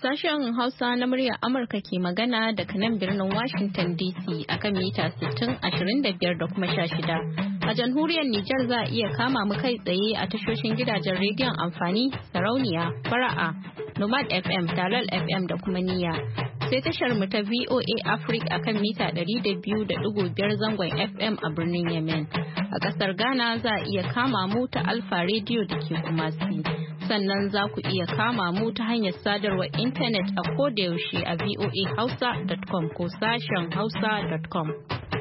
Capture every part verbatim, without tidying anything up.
Sashen Hausa na muryar Amurka ke magana daga nan birnin Washington D C akan mita sittin, ashirin da biyar da kuma sha shida. A jamhuriyar Nijar za a iya kama mu kai tsaye a tashoshin gidajen rediyon amfani, sarauniya, fara'a, Nomad F M, Dalal F M da kuma Niyya. Sai tashar mu ta V O A Africa akan mita ɗari da biyu da ɗigo biyar zangon F M a birnin Yemen. A ƙasar Ghana za a iya kama mu ta Alpha Radio da ke Kumasi. Sannan za ku iya kama mu ta hanyar sadarwar intanet a kodayaushe a voa hausa dot com ko sashen hausa dot com.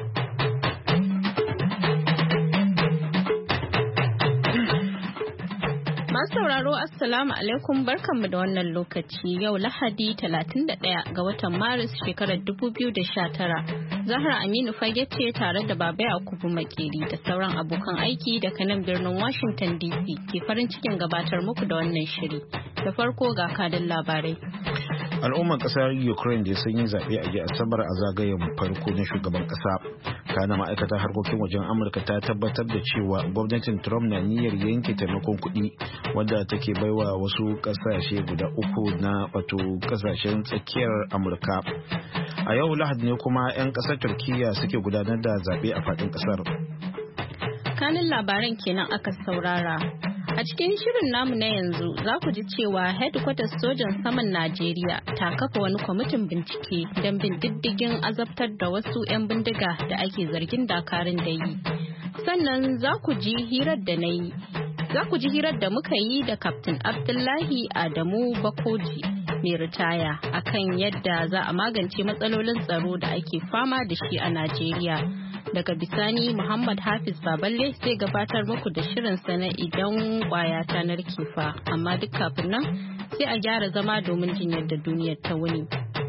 Masu sauraro Assalamu alaikum barkanmu da wannan lokaci yau Lahadi talatin da ɗaya ga watan Maris shekarar dubu biyu da sha tara. Zahra Aminu Fage ce tare da Baba Yakubu Makeri da sauran abokan aiki daga nan birnin Washington D C ke farin cikin gabatar muku da wannan shiri. Da farko ga kadin labarai. Al'ummar kasar Ukraine da sun yi zaɓe a jiya Asabar a zagayen farko na shugaban ƙasa. Kana ma'aikatar harkokin wajen Amurka ta tabbatar da cewa gwamnatin Trump na niyyar yanke taimakon kuɗi wanda take baiwa wasu ƙasashe guda uku na wato ƙasashen tsakiyar Amurka. A yau Lahadi ne kuma 'yan ƙasar Turkiyya suke gudanar da zaɓe a faɗin ƙasar. Kanin labaran kenan aka saurara. A cikin shirin namu na yanzu za ku ji cewa hedkwatar sojan saman Najeriya ta kafa wani kwamitin bincike don bin diddigin azabtar da wasu 'yan bindiga da ake zargin dakarun da yi. Sannan za ku ji hirar da na yi. Za ku ji hirar da muka yi da Kaftin Abdullahi Adamu Bakoji mai ritaya akan yadda za a magance matsalolin tsaro da ake fama da shi a Najeriya. Daga bisani Muhammad Hafiz Baballe sai gabatar muku da shirin sana idan kwaya ta narke fa, amma duk kafin nan sai a gyara zama domin jin yadda duniyar ta wuni.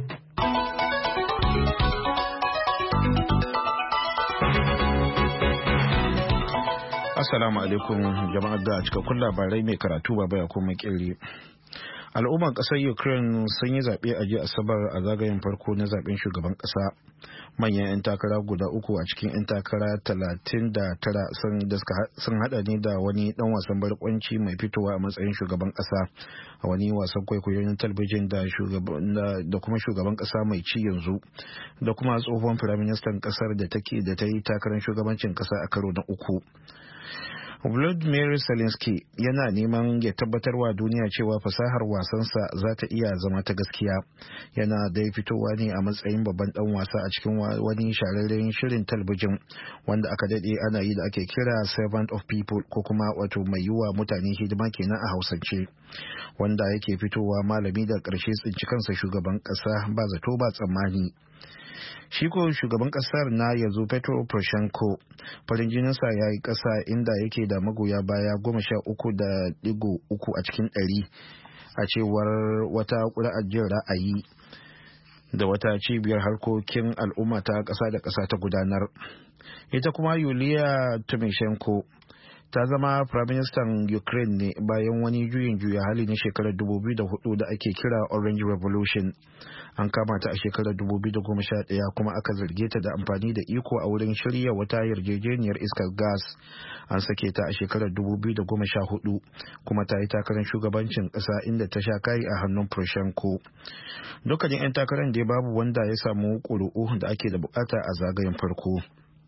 Assalamu alaikum jama'a, ga cikakkun labarai mai karatu Baba Yakubu Makeri. Al'ummar ƙasar Ukraine sun yi zaɓe a jiya Asabar a zagayen farko na zaɓen shugaban ƙasa. Manyan 'yan takara guda uku a cikin 'yan takara talatin da tara sun hada ne da wani ɗan wasan barkwanci mai fitowa a matsayin shugaban ƙasa a wani wasan kwaikwayon talabijin da kuma shugaban ƙasa mai ci yanzu da kuma tsohon firaministan ƙasar da da ta yi takarar shugabancin ƙasa a karo na uku. Volodymyr Zelensky yana neman ya tabbatarwa duniya cewa fasahar wasansa za ta iya zama ta gaskiya. Yana dai fitowa ne a matsayin babban dan wasa a cikin wani shahararren shirin talabijin wanda aka dade ana yi da ake kira Servant of People ko kuma wato mai yiwa mutane hidima kenan a Hausance. Wanda yake fitowa malami da ƙarshe tsinci kansa shugaban ƙasa ba zato ba tsammani. Shi ko shugaban kasar na yanzu Petro Poroshenko farin jininsa ya yi kasa inda yake da magoya baya goma sha uku da digo uku a cikin ɗari a cewar wata ƙuri'ar jin ra'ayi da wata cibiyar harkokin al'umma ta ƙasa da ƙasa ta gudanar. Ita kuma Yulia Tymoshenko ta zama firaministan Ukraine ne bayan wani juyin juya hali na shekarar dubu biyu da hudu da ake kira Orange Revolution. An kama ta a shekarar dubu biyu da goma sha ɗaya kuma aka zarge ta da amfani da iko a wurin shirya wata yarjejeniyar iskar gas. An sake ta a shekarar dubu biyu da goma sha hudu kuma ta yi takarar shugabancin ƙasa inda ta sha kai a hannun Poroshenko. Dukkanin 'yan takarar da babu wanda ya samu ƙuri'u da ake da bukata a zagayen farko.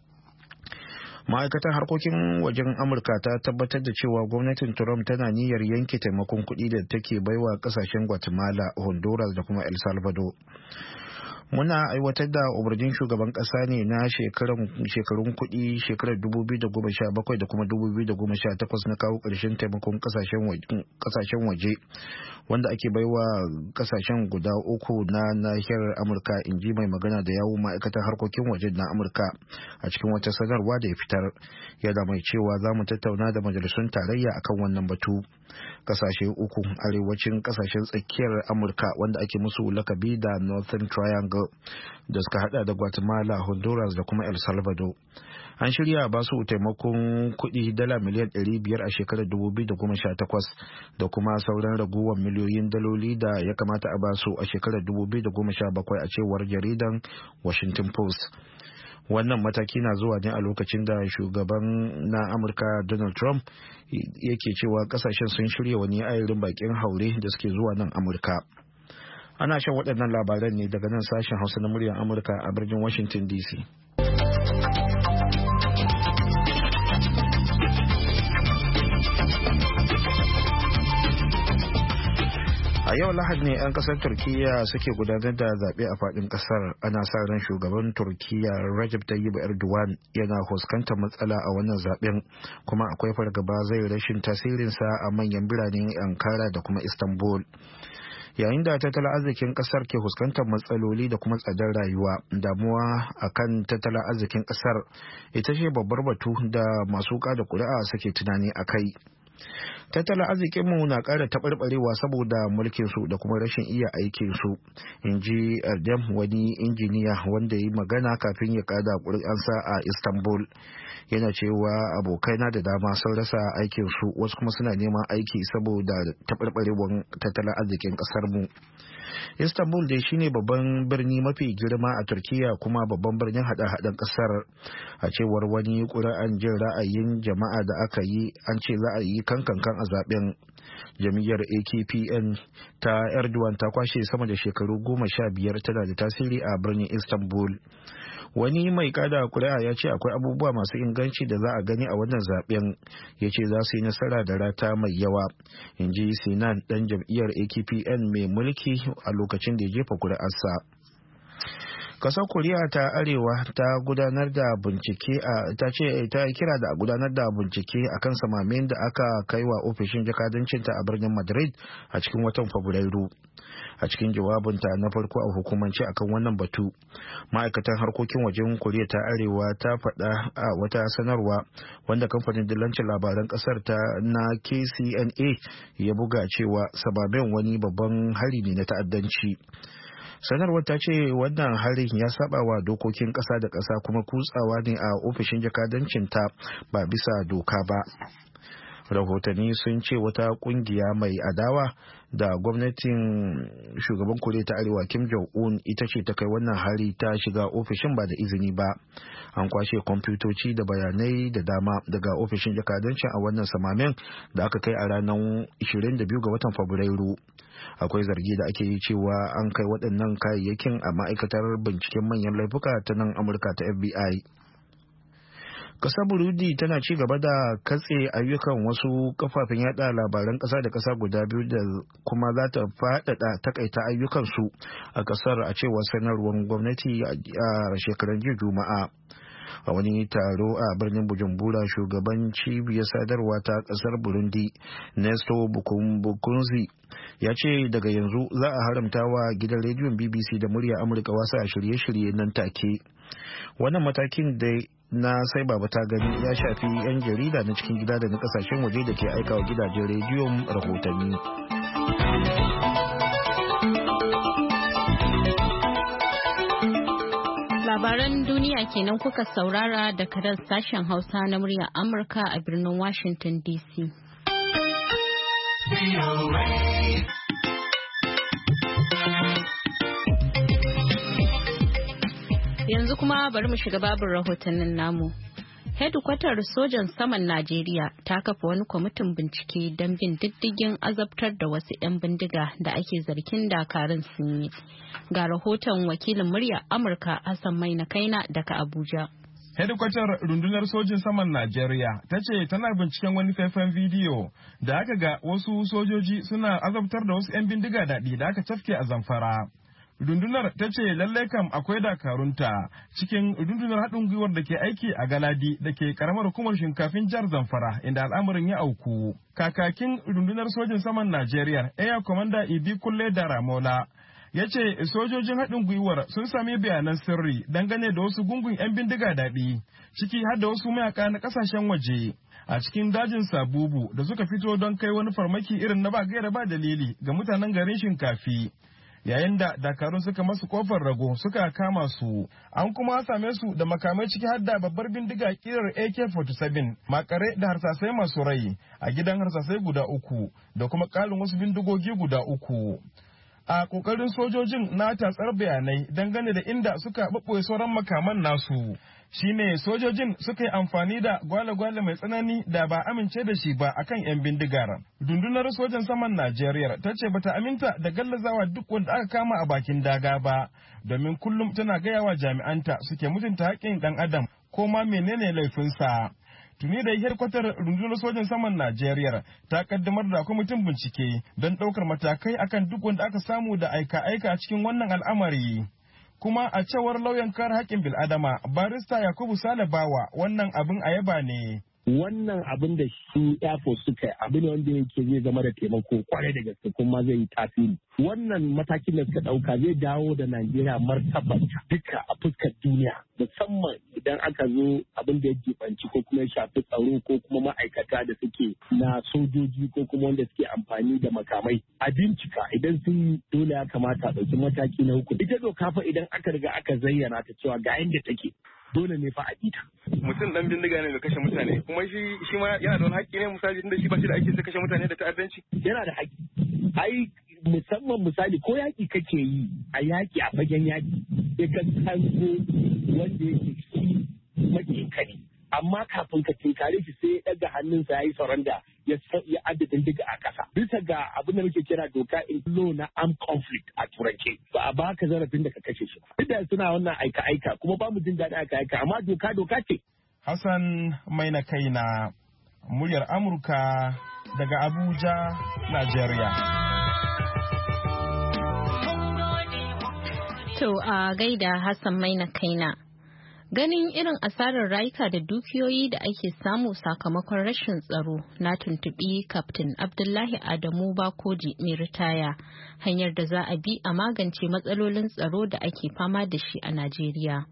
Ma'aikatar harkokin wajen Amurka ta tabbatar da cewa gwamnatin Trump tana niyyar yanke taimakon kuɗi da take baiwa ƙasashen Guatemala, Honduras da kuma El Salvador. Muna aiwatar da umarnin shugaban kasa ne na shekarun kuɗi shekarar dubu biyu da goma sha bakwai da kuma dubu biyu da goma sha takwas na kawo ƙarshen taimakon kasashen waje wanda ake baiwa kasashen guda uku na nahiyar Amurka, in ji mai magana da yawun ma'aikatar harkokin waje na Amurka a cikin wata sanarwa da ya fitar. Yana mai cewa za mu tattauna da majalisun tarayya akan wannan batu. Kasashe uku arewacin kasashen tsakiyar Amurka wanda ake musu lakabi da Northern Triangle da suka hada da Guatemala, Honduras da kuma El Salvador. An shirya ba su taimakon kuɗi dala miliyan ɗari biyar a shekarar dubu biyu da goma sha takwas da kuma sauran ragowar miliyoyin daloli da ya kamata a ba su a shekarar dubu biyu da goma sha bakwai a cewar jaridan Washington Post. Wannan mataki na zuwa ne a lokacin da shugaban na Amurka Donald Trump yake cewa kasashen sun shirya wani ayarin bakin haure da suke zuwa nan Amurka. Ana shan waɗannan labaran ne daga nan sashen Hausa na muryar Amurka a birnin Washington D C. A yau Lahadi ne 'yan kasar Turkiyya suke gudanar da zaɓe a faɗin ƙasar. Ana sa ran shugaban Turkiyya Recep Tayyip Erdogan yana fuskantar matsala a wannan zaɓen, kuma akwai fargaba zai rashin tasirinsa a manyan biranen Ankara da kuma Istanbul. Yayin da tattalin arzikin ƙasar ke fuskantar matsaloli da kuma tsadar rayuwa, damuwa akan tattalin arzikin ƙasar ita ce babbar batu da masu kada kuri'a suke tunani a kai. Tattalin arzikinmu na ƙara taɓarɓarewa saboda mulkinsu da kuma rashin iya aikinsu, in ji Erdem, wani injiniya wanda ya yi magana kafin ya kada ƙuri'ansa a Istanbul. Yana cewa abokaina da dama sun rasa aikinsu, wasu kuma suna neman aiki saboda taɓarɓarewar tattalin arzikin ƙasarmu. Istanbul dai shine babban birni mafi girma a Turkiyya kuma babban birnin hada-hadan kasar. A cewar wani ƙuri'an jin ra'ayin jama'a da aka yi, an ce za a yi kankankan a zaben. Jam'iyyar A K P N ta Erdogan ta kwashe sama da shekaru goma sha biyar tana da tasiri a birnin Istanbul. Wani mai kada kuri'a ya ce akwai abubuwa masu inganci da za a gani a wannan zaben. Ya ce za su yi nasara da rata mai yawa, in ji Sinan dan jam'iyyar A K P N mai mulki a lokacin da ya jefa kuri'arsa. Kasar Koriya ta Arewa ta gudanar da bincike a ta ce ta kira da gudanar da bincike akan samamin da aka kai wa ofishin jakadancinta a birnin Madrid a cikin watan Fabrairu. A cikin jawabinta na farko a hukumance akan wannan batu, ma'aikatan harkokin wajen Koriya ta Arewa ta faɗa a wata sanarwa wanda kamfanin dillancin labaran ƙasar ta na K C N A ya buga cewa sababen wani babban hari ne na ta'addanci. Sanarwar ta ce wannan harin ya saba wa dokokin ƙasa da ƙasa kuma kutsawa ne a ofishin jakadancinta ba bisa doka ba. Rahotanni sun ce wata kungiya mai adawa da gwamnatin shugaban Koriya ta Arewa Kim Jong-un ita ce ta kai wannan hari ta shiga ofishin ba da izini ba. An kwashe kwamfutoci da bayanai da dama daga ofishin jakadancin a wannan samamen da aka kai a ranar ishirin da biyu ga watan Fabrairu. Akwai zargi da ake yi cewa an kai waɗannan kayayyakin a ma'aikatar binciken manyan laifuka ta nan Amurka ta F B I. Ƙasar Burundi tana ci gaba da katse ayyukan wasu kafafen yada labaran ƙasa da ƙasa guda biyu da kuma za ta faɗaɗa takaita ayyukansu a ƙasar, a cewar sanarwar gwamnati a shekaran jiya Juma'a. A wani taro a birnin Bujumbura, shugaban cibiyar sadarwa ta ƙasar Burundi Nesto Bukunzi ya ce daga yanzu za a haramta wa gidan rediyon B B C da murya Amurka wasa a shirye-shirye nan take. Wannan matakin da na sai baba ta gani ya shafi 'yan jarida na cikin gida da na kasashen waje da ke aika wa gidajen rediyon rahotanni. Labaran duniya kenan kuka saurara da kadar sashen Hausa na muryar Amurka a birnin Washington D C. Yanzu kuma bari mu shiga babin rahotannin namu. Hedikwatar sojan saman Najeriya ta kafa wani kwamitin bincike don bin diddigin azabtar da wasu 'yan bindiga da ake zargin dakarun sun yi. Ga rahoton wakilin murya Amurka Hassan Maina Kaina daga Abuja. Hedikwatar rundunar sojin saman Najeriya ta ce tana binciken wani faifan bidiyo da aka ga wasu sojoji suna azabtar da wasu 'yan bindiga daɗi da aka cafke a Zamfara. Rundunar ta ce lallai kam akwai dakarunta cikin rundunar haɗin gwiwar da ke aiki a Galadi da ke karamar hukumar shinkafin jihar Zamfara inda al'amarin ya auku. Kakakin rundunar sojin saman Najeriya Air Commander Ibi Kulle da Ramola ya ce sojojin haɗin gwiwar sun sami bayanan sirri dangane da wasu gungun 'yan bindiga daɗi ciki har da wasu mayaka na ƙasashen waje a cikin dajin Sabubu da suka fito don kai wani farmaki irin na ba gaira ba dalili ga mutanen garin Shinkafi. Yayin da dakarun suka masu kofar rago suka kama su, an kuma same su da makamai ciki har da babbar bindiga kirar A K forty-seven makare da harsasai masu rai a gidan harsasai guda uku da kuma kalin wasu bindigogi guda uku. a kokarin sojojin na tatsar bayanai dangane da inda suka ɓaɓɓoye sauran makaman nasu. Shine sojojin suka yi amfani da gwale-gwale mai tsanani da ba amince da shi ba akan 'yan bindigar. Rundunar sojan saman Najeriya ta ce bata aminta da gallazawa duk wanda aka kama a bakin daga ba, domin kullum tana gaya wa jami'anta suke mutunta haƙƙin ɗan adam ko ma menene laifinsa. Tuni da hedkwatar rundunar sojan saman Najeriya ta kaddamar da kwamitin bincike don ɗaukar matakai akan duk wanda aka samu da aika-aika cikin wannan al'amari. Kuma a cewar lauyan kare haƙƙin bil'adama barista Yakubu Sale Bawa wannan abin ayaba ne. Wannan abin da su Air Force suka yi abu ne wanda yake zai zama da taimako kwarai da gaske kuma zai yi tasiri. Wannan matakin da suka ɗauka zai dawo da Najeriya martabarta duka a fuskar duniya, musamman idan aka zo abin da ya jibanci ko kuma ya shafi tsaro ko kuma ma'aikata da suke na sojoji ko kuma wanda suke amfani da makamai. A bincika idan sun yi dole ya kamata a ɗauki mataki na hukunci. Ita doka fa idan aka riga aka zayyana ta cewa ga yanda take dole ne fa a bita. Mutum dan bindiga ne da kashe mutane kuma shi shi ma yana da wani haƙƙi ne misali tunda shi ba shi da aiki sai kashe mutane da ta'addanci. Yana da haƙƙi. Ai musamman misali ko yaƙi kake yi a yaƙi a fagen yaƙi sai ka kanzo wanda yake shi maƙinka ne. Amma kafin ka tinkare shi sai ya ɗaga hannunsa ya yi saranda ya ya adadin diga a ƙasa. Bisa ga abin da muke kira doka in law na armed conflict a turance ba a baka zarafin da ka kashe shi. Duk da suna wannan aika-aika kuma ba mu jin daɗin aika-aika amma doka doka ce. Hassan Maina Kaina, muryar Amurka daga Abuja, Najeriya. To a gaida Hassan Maina Kaina. Ganin irin asarar rayuka da dukiyoyi da ake samu sakamakon rashin tsaro na tuntuɓi Kaftin Abdullahi Adamu Bakoji mai ritaya hanyar da za a bi a magance matsalolin tsaro da ake fama da shi a Najeriya.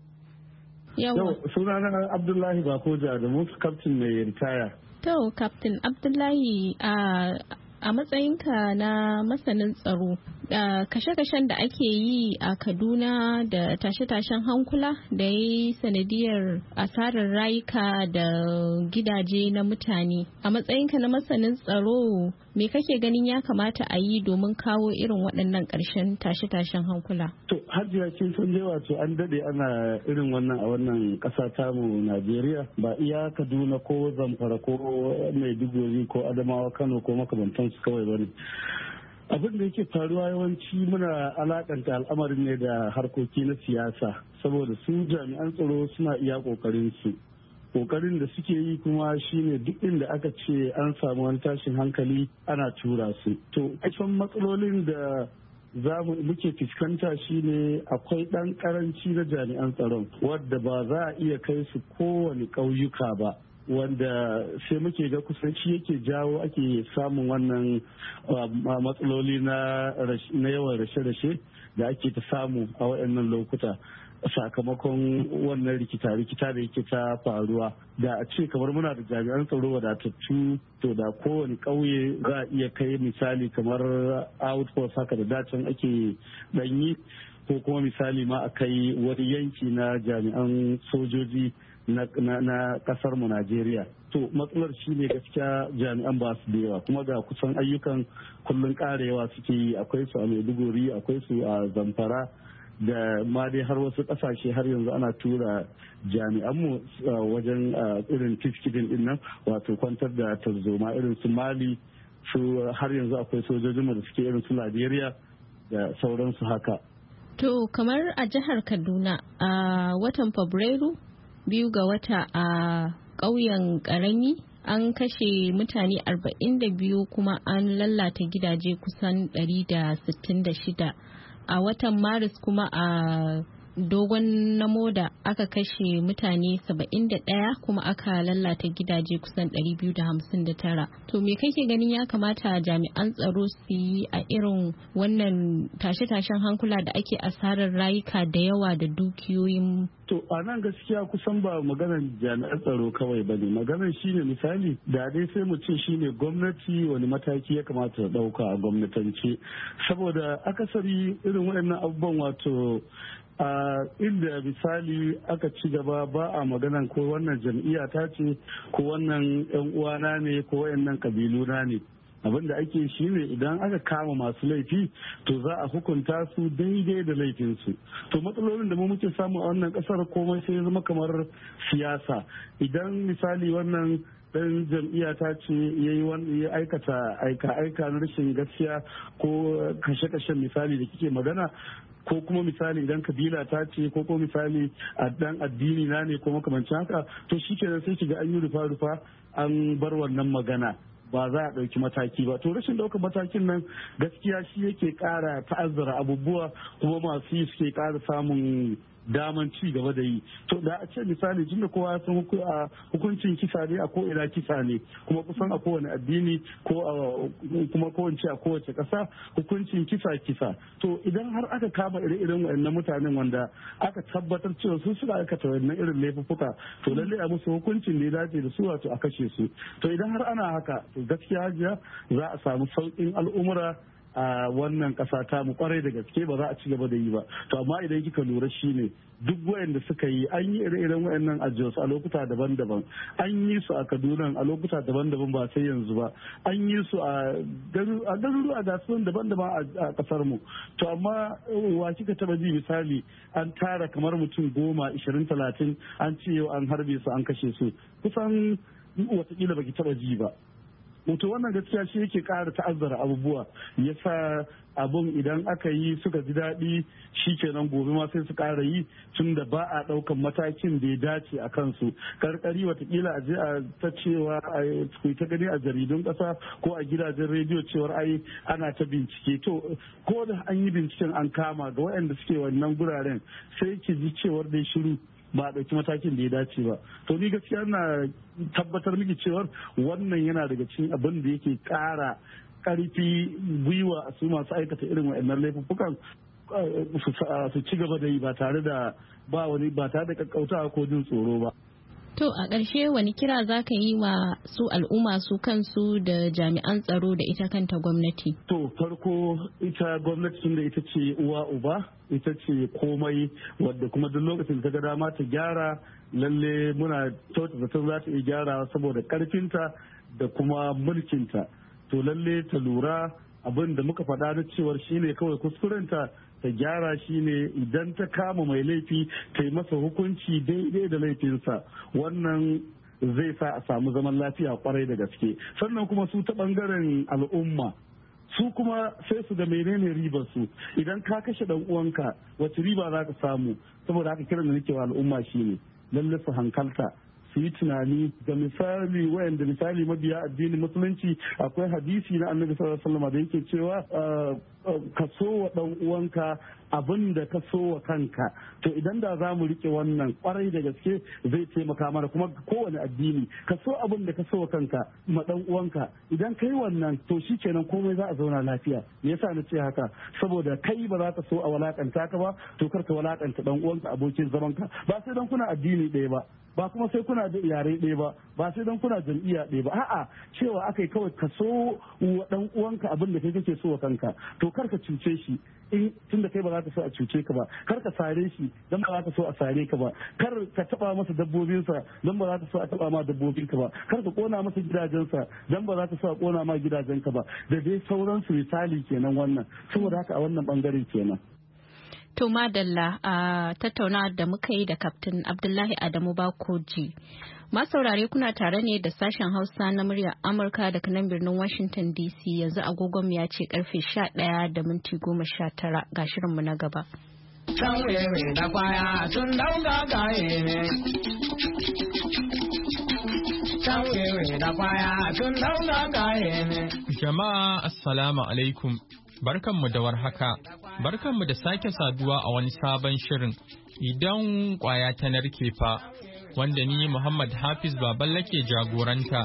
Yau sunana Abdullahi Bakoji Adamu Kaftin mai ritaya. To Kaftin Abdullahi a a matsayinka na masanin tsaro da kashe-kashen da ake yi a Kaduna da tashe-tashen hankula da ya yi sanadiyar asarar rayuka da gidaje na mutane, a matsayinka na masanin tsaro me kake ganin ya kamata a yi domin kawo irin waɗannan ƙarshen tashe-tashen hankula? To hajiya kin san dai wato an dade ana irin wannan a wannan ƙasa tamu Najeriya, ba iya Kaduna ko Zamfara ko Maiduguri ko Adamawa Kano ko makamantansu kawai bane. Abin da yake faruwa yawanci muna alakanta al'amarin ne da harkoki na siyasa, saboda su jami'an tsaro suna iya kokarin su kokarin da suke yi kuma shine duk inda aka ce an samu wani tashin hankali ana tura su. To aikin matsalolin da za mu muke fuskanta shine akwai ɗan karanci na jami'an tsaron wadda ba za a iya kai su kowane ƙauyuka ba, wanda sai muke ga kusanci yake jawo ake samun wannan matsaloli na yawan rashe-rashe da ake ta samu a waɗannan lokuta sakamakon wannan rikita-rikita da yake ta faruwa. Da a ce kamar muna da jami'an tsaro wadatattu to da kowane ƙauye za a iya kai misali kamar outpost haka da dacin ake ɗanyi, ko kuma misali ma a kai wani yanki na jami'an sojoji na kasar mu Najeriya. To matsalar shi ne gaskiya jami'an ba su da yawa, kuma ga kusan ayyukan kullun karewa suke yi, akwai su a Maiduguri, akwai su a Zamfara da ma dai har wasu kasashe har yanzu ana tura jami'anmu wajen irin peacekeeping din nan, wato kwantar da tarzoma irin su Mali, su har yanzu akwai sojojinmu da suke irin su Liberia da sauransu haka. To kamar a jihar Kaduna a watan Fabrairu biyu ga wata a ƙauyen ƙarami an kashe mutane arba'in da biyu kuma an lalata gidaje kusan ɗari da sittin da shida. A watan Maris kuma a dogon namoda aka kashe mutane saba'in da ɗaya kuma aka lalata gidaje kusan ɗari biyu da hamsin da tara. To me kake ganin ya kamata jami'an tsaro su yi a irin wannan tashe-tashen hankula da ake asarar rayuka da yawa da dukiyoyin? To a nan gaskiya kusan ba maganar jami'an tsaro kawai ba ne, maganar shine misali da dai sai mu ce shine gwamnati wani mataki ya kamata ta ɗauka a gwamnatance, saboda akasari irin waɗannan abubuwan wato a inda misali aka ci gaba ba a maganan ko wannan jam'iyya ta ce ko wannan yan uwana ne ko wayannan kabiluna ne, abin da ake shi ne idan aka kama masu laifi to za a hukunta su daidai da laifinsu. To matsalolin da mu muke samu a wannan kasar komai sai ya zama kamar siyasa. Idan misali wannan dan jam'iyya ta ce ya yi aikata aika-aika na rashin gaskiya ko kashe-kashen misali da kike magana, ko kuma misali idan kabila ta ce ko kuma misali a dan addini na ne ko makamancin haka, to shi kenan sai shiga an yi rufa-rufa an bar wannan magana, ba za a ɗauki mataki ba. To rashin ɗaukar matakin nan gaskiya shi yake ƙara ta'azzara abubuwa, kuma masu yi suke ƙara samun daman ci gaba da yi. To da a ce misali tunda kowa sun hukuncin kisa ne a ko ina kisa ne, kuma kusan a kowane addini ko kuma kowace a kowace ƙasa hukuncin kisa kisa. To idan har aka kama ire-iren waɗannan mutanen wanda aka tabbatar cewa su suka aikata wannan irin laifuffuka, to lalle a musu hukuncin da ya dace da su, wato a kashe su. To idan har ana haka, to gaskiya hajiya za a samu sauƙin al'umura a wannan ƙasa ta mu kwarai da gaske, ba za a ci gaba da yi ba. To amma idan kika lura shi ne duk wayanda suka yi an yi ire-iren wayannan a Jos a lokuta daban-daban, an yi su a Kaduna a lokuta daban-daban ba sai yanzu ba, an yi su a garuruwa da su daban-daban a kasar mu. To amma wa kika taba ji misali an tara kamar mutum goma ishirin talatin an ce yau an harbe su an kashe su, kusan watakila baki taba ji ba. to wannan gaskiya shi yake ƙara ta'azzara abubuwa, yasa abun idan aka yi suka ji daɗi shi kenan gobe ma sai su ƙara yi, tun da ba a ɗaukan matakin da ya dace a kansu. Karkari watakila a je a ta cewa a ta gani a jaridun ƙasa ko a gidajen rediyo cewar ai ana ta bincike. To ko da an yi binciken an kama ga waɗanda suke wannan guraren, sai ki ji cewar dai shiru, ba a ɗauki matakin da ya dace ba. To ni gaskiya na tabbatar miki cewar wannan yana daga cikin abin da yake ƙara ƙarfi gwiwa a su masu aikata irin waɗannan laifuffukan su ci gaba da yi ba tare da ba wani ba tare da kakkautawa ko jin tsoro ba. To a ƙarshe wani kira za ka yi wa su al'umma su kansu da jami'an tsaro da ita kanta gwamnati? To farko ita gwamnati tun da ita ce uwa uba, ita ce komai, wadda kuma duk lokacin ta ga dama ta gyara, lalle muna kyauta zaton za ta iya gyara saboda ƙarfinta da kuma mulkinta. To lalle ta lura abin da muka faɗa na cewar shine kawai kuskurenta ta gyara shi ne idan ta kama mai laifi ta yi masa hukunci daidai da laifinsa. Wannan zai sa a samu zaman lafiya kwarai da gaske. Sannan kuma su ta bangaren al'umma, su kuma sai su ga menene ribar su. Idan ka kashe dan uwanka wace riba za ka samu? Saboda haka kiran da nake wa al'umma shine lalle su hankalta, su yi tunani. Da misali wayanda misali mabiya addinin musulunci, akwai hadisi na annabi sallallahu alaihi wasallam da yake cewa ka so wa dan uwanka abin da ka so wa kanka. To idan da za mu rike wannan kwarai da gaske zai taimaka mana, kuma kowane addini ka so abin da ka so wa kanka ma dan uwanka, idan kai wannan to shikenan komai za a zauna lafiya. Me yasa na ce haka? Saboda kai ba za ka so a walakanta ka ba, to kar ka walakanta dan uwanka abokin zaman ka, ba sai dan kuna addini ɗaya ba, ba kuma sai kuna da yare ɗaya ba, ba sai dan kuna jam'iyya ɗaya ba, a'a cewa akai kawai ka so wa dan uwanka abin da kai kake so wa kanka. To kar ka cuce shi in tunda kai ba za ka so a cuce ka ba, kar ka sare shi dan ba za ka so a sare ka ba, kar ka taba masa dabbobinsa dan ba za ka so a taba ma dabbobinka ba, kar ka kona masa gidajensa dan ba za ka so a kona ma gidajenka ba, da dai sauransu. Misali kenan wannan, saboda haka a wannan bangaren kenan. To madalla a tattaunawar da muka yi da Kaftin Abdullahi Adamu Bakoji. Masaurare kuna tare ne da sashen Hausa na muryar Amurka daga nan birnin Washington D C. Yanzu agogon ya ce karfe sha ɗaya da minti goma sha tara, ga shirinmu na gaba. Jama'a assalamu alaikum. Barkanmu da warhaka, barkanmu da sake saduwa a wani sabon shirin idan kwaya ta narke fa, wanda ni Muhammad Hafiz Baballa ke jagoranta.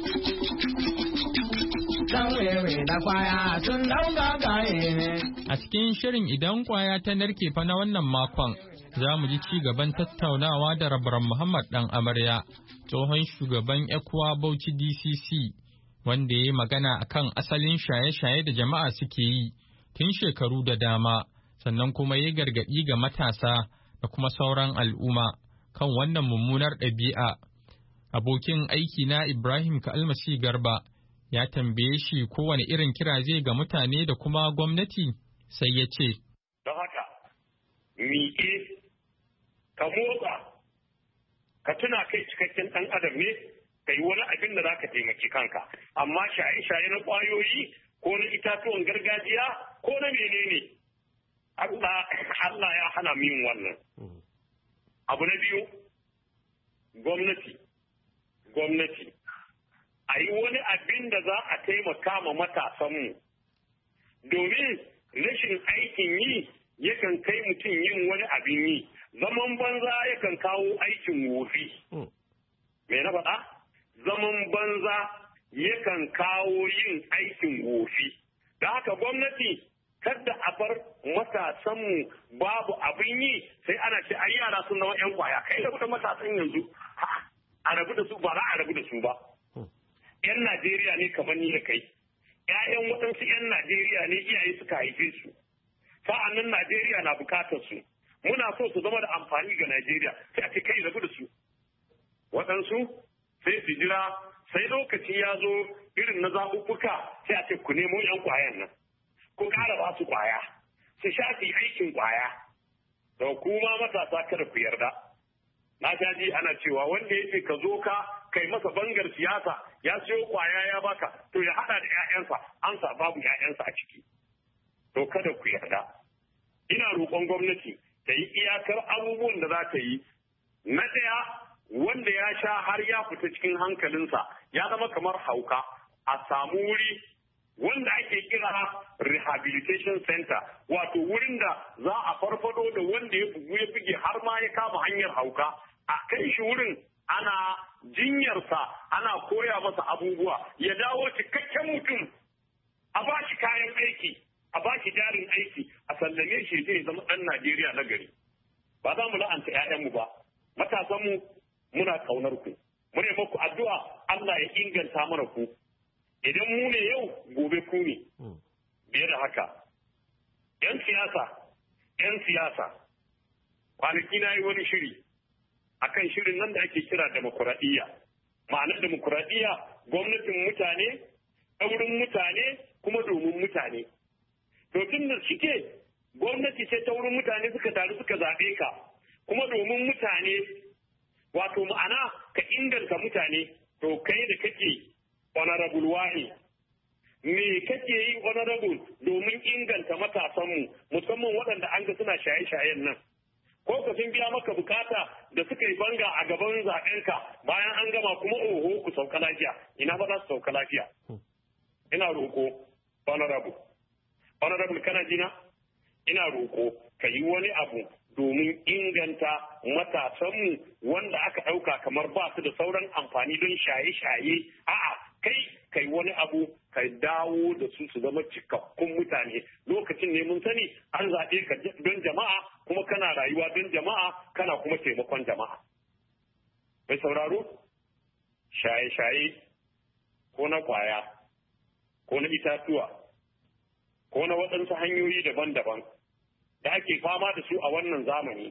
A cikin shirin idan kwaya ta narke fa na wannan makon, za mu ji ci gaban tattaunawa da Rabaran Muhammad Dan Amarya, tsohon shugaban ECWA Bauchi D C C. Wanda ya yi magana a kan asalin shaye-shaye da jama'a suke yi tun shekaru da dama, sannan kuma ya gargaɗi ga matasa da kuma sauran al'umma kan wannan mummunar ɗabi'a. Abokin aiki na Ibrahim Kalmasi Garba ya tambaye shi kowane irin kira zai ga mutane da kuma gwamnati sai ya ce. Don haka, miƙe, ka motsa, ka tuna kai cikakken ɗan adam ne, ka yi wani abin da za ka taimaki kanka. Amma shaye-shaye na ƙwayoyi ko na itatuwan gargajiya ko na menene, Allah ya hana mu yin wannan. Abu na biyu, gwamnati, gwamnati, a yi wani abin da za a taimaka ma matasanmu, domin rashin aikin yi yakan kai mutum yin wani abin yi, zaman banza yakan kawo aikin wofi. Me na faɗa? Zaman banza yakan kawo yin aikin wofi. Da haka gwamnati, kada a bar matasanmu babu abin yi sai ana ce ai yara sun zama 'yan kwaya. Kai da kuɗin matasan yanzu, a rabu da su ba za a rabu da su ba. 'Yan Najeriya ne kamar ni da kai. 'Ya'yan waɗansu 'yan Najeriya ne iyaye suka haife su. Sa'an nan Najeriya na bukatar su. Muna so su zama da amfani ga Najeriya sai a ce kai rabu da su. Waɗansu sai su jira sai lokaci ya zo irin na zaɓuɓɓuka sai a ce ku nemo 'yan kwayan nan. Ku ƙara ba su kwaya. Su sha su yi aikin kwaya. Da kuma matasa kada ku yarda. Na sha ji ana cewa wanda yake ka zo ka kai masa bangar siyasa ya siyo kwaya ya baka to ya hada da 'ya'yansa an sa babu 'ya'yansa a ciki. To kada ku yarda. Ina roƙon gwamnati ta yi iyakar abubuwan da za ta yi. Na ɗaya wanda ya sha har ya fita cikin hankalinsa ya zama kamar hauka a samu wuri wanda ake kira rehabilitation center wato wurin da za a farfado da wanda ya bugu ya buge har ma ya kama hanyar hauka a kai shi wurin ana jinyarsa ana koya masa abubuwa ya dawo cikakken mutum a ba shi kayan aiki a ba shi jarin aiki a sallame shi zai zama ɗan Najeriya na gari ba za mu la'anta 'ya'yanmu ba matasanmu muna kaunar ku mune muku addu'a Allah ya inganta mana ku idan mu ne yau gobe ku ne biye da haka yan siyasa yan siyasa kwanaki na yi wani shiri akan shirin nan da ake kira demokuraɗiyya ma'anar demokuraɗiyya gwamnatin mutane ɗaurin mutane kuma domin mutane to tun da suke gwamnati ce ta wurin mutane suka taru suka zaɓe ka kuma domin mutane wato ma'ana ka inganta mutane to kai da kake honorable wahi me kake yi honorable domin inganta matasanmu musamman waɗanda an ga suna shaye-shayen nan ko ka sun biya maka bukata da suka yi banga a gaban zaɓenka bayan an gama kuma oho ku sauka lafiya ina ba za su sauka lafiya ina roƙo honorable honorable kana jina ina roƙo ka yi wani abu domin inganta matasanmu wanda aka ɗauka kamar ba su da sauran amfani don shaye-shaye a'a kai kai wani abu ka dawo da su su zama cikakkun mutane lokacin ne mun sani an zaɓe ka don jama'a kuma kana rayuwa don jama'a kana kuma taimakon jama'a mai sauraro shaye-shaye ko na kwaya ko na itatuwa ko na waɗansu hanyoyi daban-daban da ake fama da su a wannan zamani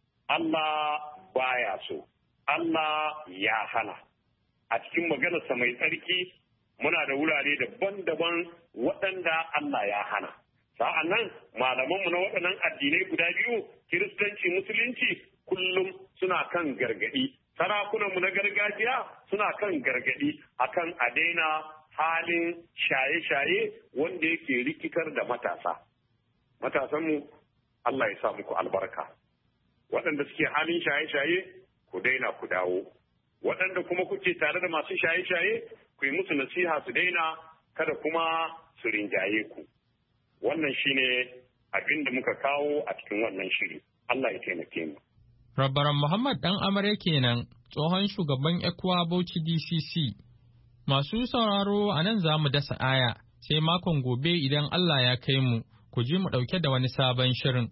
Allah baya so Allah ya hana a cikin maganarsa mai tsarki muna da wurare daban-daban waɗanda Allah ya hana sa'an nan malamanmu na waɗannan addinai guda biyu kiristanci musulunci kullum suna kan gargaɗi sarakunanmu na gargajiya suna kan gargaɗi akan a daina halin shaye-shaye wanda yake rikitar da matasa matasanmu Allah ya sa muku albarka waɗanda suke halin shaye-shaye ku daina ku dawo waɗanda kuma kuke tare da masu shaye-shaye ku yi musu nasiha su daina kada kuma su rinjaye ku wannan shine abin da muka kawo a cikin wannan shiri Allah ya taimake mu Rabaran Muhammad Dan Amare kenan tsohon shugaban Ekwa Bauchi D C C masu sauraro a nan za mu dasa aya sai makon gobe idan Allah ya kai mu ku ji mu ɗauke da wani sabon shirin.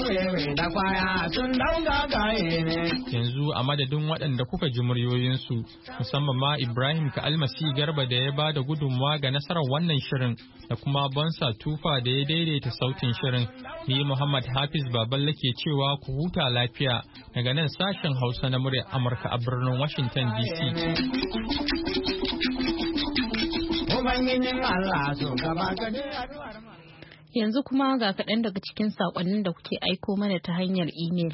Yanzu a madadin waɗanda kuka ji muryoyinsu, musamman ma Ibrahim Ka'almasi Garba da ya ba da gudunmawa ga nasarar wannan shirin da kuma Bonsa Tufa da ya daidaita sautin shirin. Ni Muhammad Hafiz Baballe ke cewa ku huta lafiya daga nan sashen Hausa na muryar Amurka a birnin Washington D C. Ubangijin Allah so gaba gade Yanzu kuma ga kaɗan daga cikin saƙonnin da kuke aiko mana ta hanyar imel.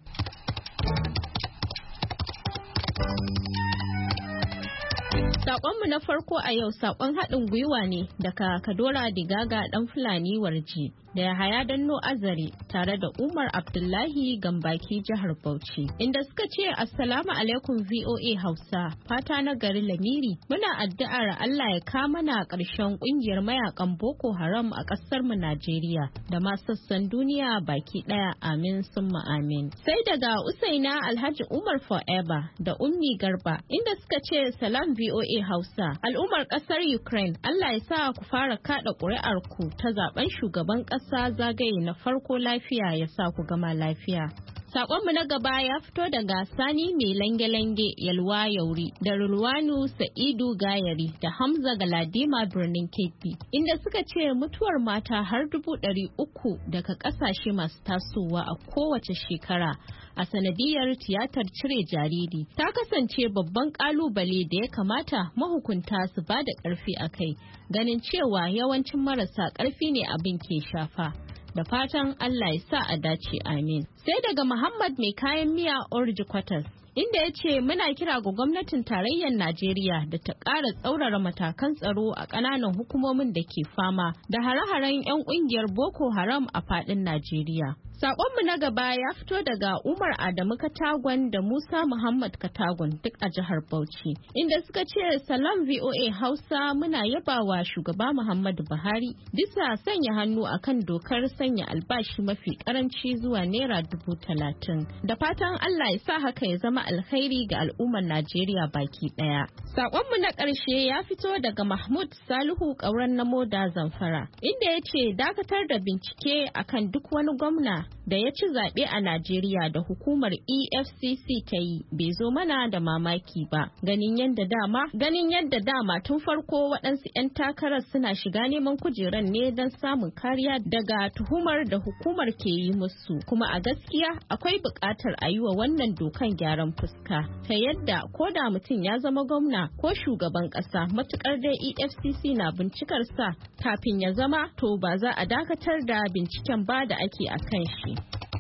Saƙonmu na farko a yau saƙon haɗin gwiwa ne daga Kadora Digaga ɗan Fulani Warji da Yahaya Danno Azare tare da Umar Abdullahi Gambaki jihar Bauchi inda suka ce Assalamu alaikum V O A Hausa fata na gari Lamiri muna addu'ar Allah ya kama na ƙarshen ƙungiyar mayakan Boko Haram a ƙasar mu Najeriya da ma sassan duniya baki ɗaya amin summa amin. Sai daga Usaina Alhaji Umar Forever da Ummi Garba inda suka ce salam V O A Hausa al'ummar ƙasar Ukraine Allah ya sa ku fara kaɗa ƙuri'ar ku ta zaben shugaban ƙasa ƙasa zagaye na farko lafiya ya sa ku gama lafiya. Saƙonmu na gaba ya fito daga Sani mai lange-lange Yalwa Yauri da Rulwanu Sa'idu Gayari da Hamza Galadima birnin Kebbi inda suka ce mutuwar mata har dubu ɗari uku daga ƙasashe masu tasowa a kowace shekara a sanadiyar tiyatar cire jariri ta kasance babban ƙalubale da ya kamata mahukunta su ba da ƙarfi a kai ganin cewa yawancin marasa ƙarfi ne abin ke shafa. Da fatan Allah ya sa a dace amin. Sai daga Muhammad mai kayan miya Orji Kwatas inda ya ce muna kira ga gwamnatin tarayyar Najeriya da ta ƙara tsaurara matakan tsaro a ƙananan hukumomin da ke fama da hare-haren 'yan ƙungiyar Boko Haram a faɗin Najeriya. Saƙonmu na gaba ya fito daga Umar Adamu Katagon da Musa Muhammad Katagon duk a jihar Bauchi, inda suka ce salam V O A Hausa muna yabawa shugaba Muhammadu Buhari bisa sanya hannu akan dokar sanya albashi mafi karanci zuwa naira dubu talatin. Da fatan Allah ya sa haka ya zama alkhairi ga al'ummar Najeriya baki ɗaya. Saƙonmu na ƙarshe ya fito daga Mahmud Salihu Ƙauren Namo da Zamfara, inda ya ce dakatar da bincike akan duk wani gwamna da ya ci zaɓe a Najeriya da hukumar E F C C ta yi bai zo mana da mamaki ba. Ganin yadda dama, ganin yadda dama tun farko waɗansu 'yan takarar suna shiga neman kujeran ne don samun kariya daga tuhumar da hukumar ke yi musu. Kuma a gaskiya akwai buƙatar a yi wa wannan dokan gyaran fuska ta yadda ko da mutum ya zama gwamna ko shugaban ƙasa matuƙar dai E F C C na bincikar sa kafin ya zama to ba za a dakatar da binciken ba da ake a kan shi.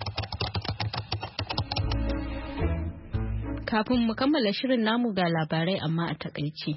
Kafin mu kammala shirin namu ga labarai amma a takaice.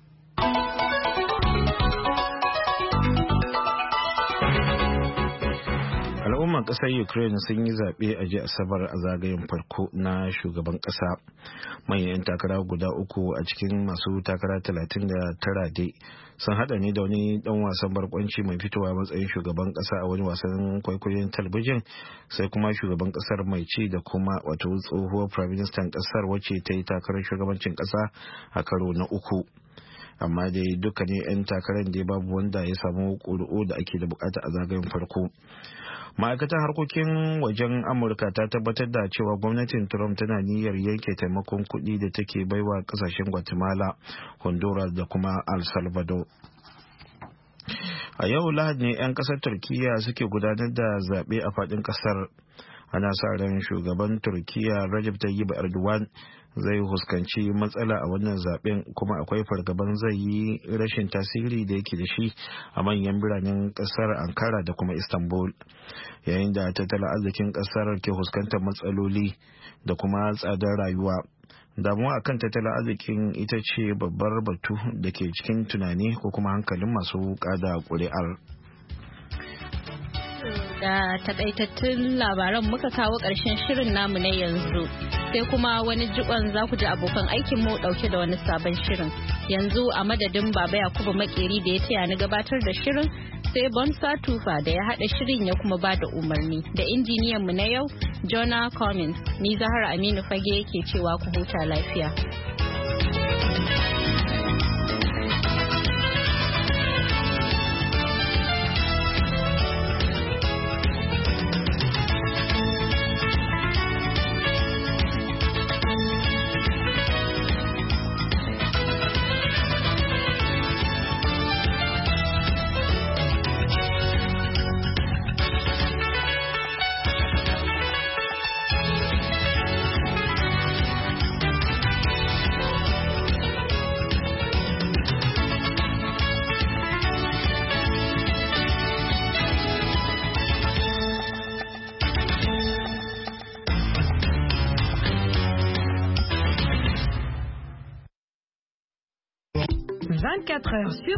Al'umman ƙasar Ukraine sun yi zaɓe a jiya Asabar a zagayen farko na shugaban ƙasa. Manyan takara guda uku a cikin masu takara talatin da tara dai sun haɗa ne da wani ɗan wasan barkwanci mai fitowa matsayin shugaban ƙasa a wani wasan kwaikwayon talabijin, sai kuma shugaban ƙasar mai ci da kuma wato tsohuwar Prime Minister ƙasar wacce ta yi takarar shugabancin ƙasa a karo na uku. Amma dai dukkanin 'yan takarar da babu wanda ya samu ƙuri'u da ake da bukata a zagayen farko. Ma'aikatar harkokin wajen Amurka ta tabbatar da cewa gwamnatin Trump tana niyyar yanke taimakon kuɗi da take baiwa ƙasashen Guatemala, Honduras da kuma El Salvador. A yau Lahadi ne 'yan ƙasar Turkiyya suke gudanar da zaɓe a faɗin ƙasar. Ana sa ran shugaban Turkiyya Recep Tayyip Erdogan zai huskanci matsala a wannan zaben, kuma akwai fargaban zai yi rashin tasiri da yake da shi a manyan biranen kasar Ankara da kuma Istanbul, yayin da tattalin arzikin kasar ke fuskantar matsaloli da kuma tsadar rayuwa. Damuwa akan tattalin arzikin ita ce babbar batu da ke cikin tunani ko kuma hankalin masu kada ƙuri'ar. Da takaitattun labaran muka kawo ƙarshen shirin namu na yanzu, sai kuma wani jikon za ku ji abokan aikin mu ɗauke da wani sabon shirin. Yanzu a madadin Baba Yakubu Makeri da ya taya ni gabatar da shirin, sai Bonsa Tufa da ya haɗa shirin ya kuma ba da umarni, da injiniyan mu na yau Jonah Cummins. Ni Zahra Aminu Fage ke cewa ku huta lafiya. vingt-quatre heures sur